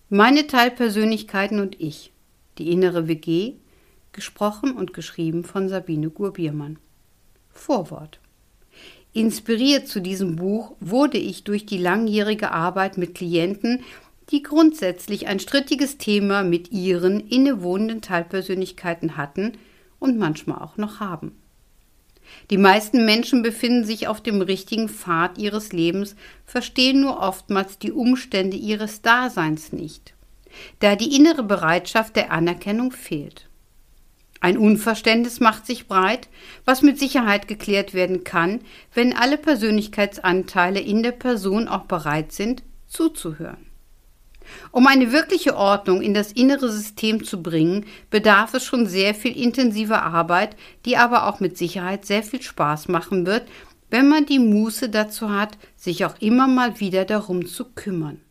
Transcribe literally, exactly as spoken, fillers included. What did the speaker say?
Meine Teilpersönlichkeiten und ich. Die innere W G, gesprochen und geschrieben von Sabine Gurbiermann. Vorwort. Inspiriert zu diesem Buch wurde ich durch die langjährige Arbeit mit Klienten, die grundsätzlich ein strittiges Thema mit ihren innewohnenden Teilpersönlichkeiten hatten und manchmal auch noch haben. Die meisten Menschen befinden sich auf dem richtigen Pfad ihres Lebens, verstehen nur oftmals die Umstände ihres Daseins nicht, da die innere Bereitschaft der Anerkennung fehlt. Ein Unverständnis macht sich breit, was mit Sicherheit geklärt werden kann, wenn alle Persönlichkeitsanteile in der Person auch bereit sind, zuzuhören. Um eine wirkliche Ordnung in das innere System zu bringen, bedarf es schon sehr viel intensiver Arbeit, die aber auch mit Sicherheit sehr viel Spaß machen wird, wenn man die Muße dazu hat, sich auch immer mal wieder darum zu kümmern.